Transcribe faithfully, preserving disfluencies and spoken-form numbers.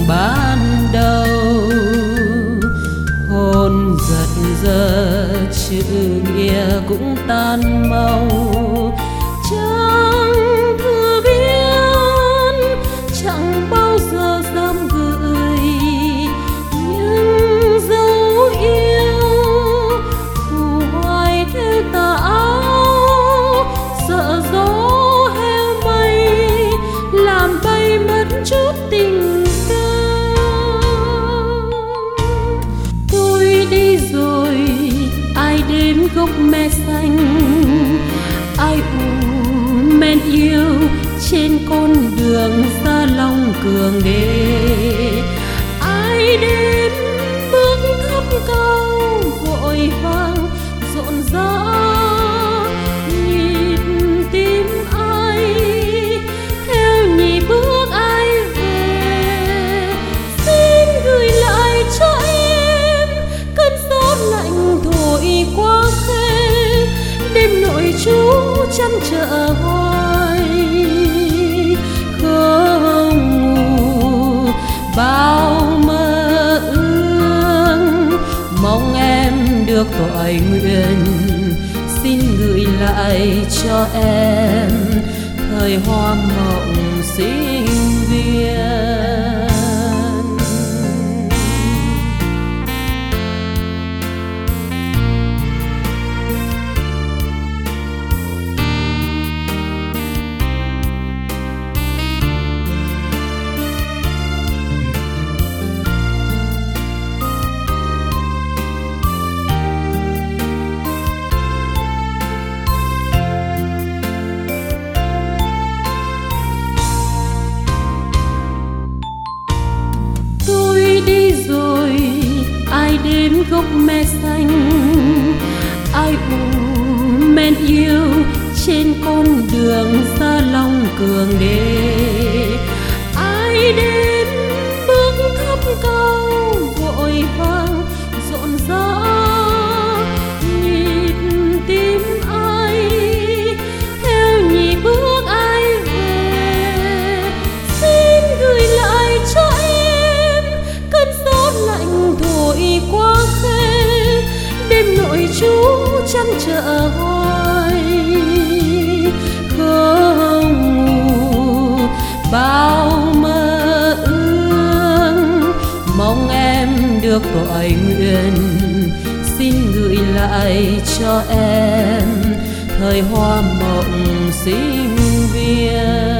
ban đầu. Hôn giật giờ chữ nghĩa cũng tan mau, chẳng thư viết chẳng bao giờ dám gửi những dấu yêu phù hoài theo tà áo, sợ gió heo mây làm bay mất chút tình ca. Tôi đi rồi ai đếm gốc me xanh, ai ù men yêu trên con đường xa Long Cường đê, ai đêm bước thấp cao vội vàng rộn rã nhịp tim ai theo nhịp bước ai về. Xin gửi lại cho em cơn gió lạnh thổi qua khe, đêm nội trú chăn trở hoài không ngủ. Bao mơ ước mong em được toại nguyện, xin gửi lại cho em thời hoa mộng sinh viên. Đêm gốc me xanh, ai ù men yêu trên con đường xa Long Cường đê, ai đến bước thấp cao vội vàng rộn rã nhịp tim ai theo nhịp bước ai về. Xin gửi lại cho em cơn gió lạnh thổi qua khe, đêm nội trú chăn trở hoài không ngủ. Bao mơ ước mong em được toại nguyện, xin gửi lại cho em thời hoa mộng sinh viên.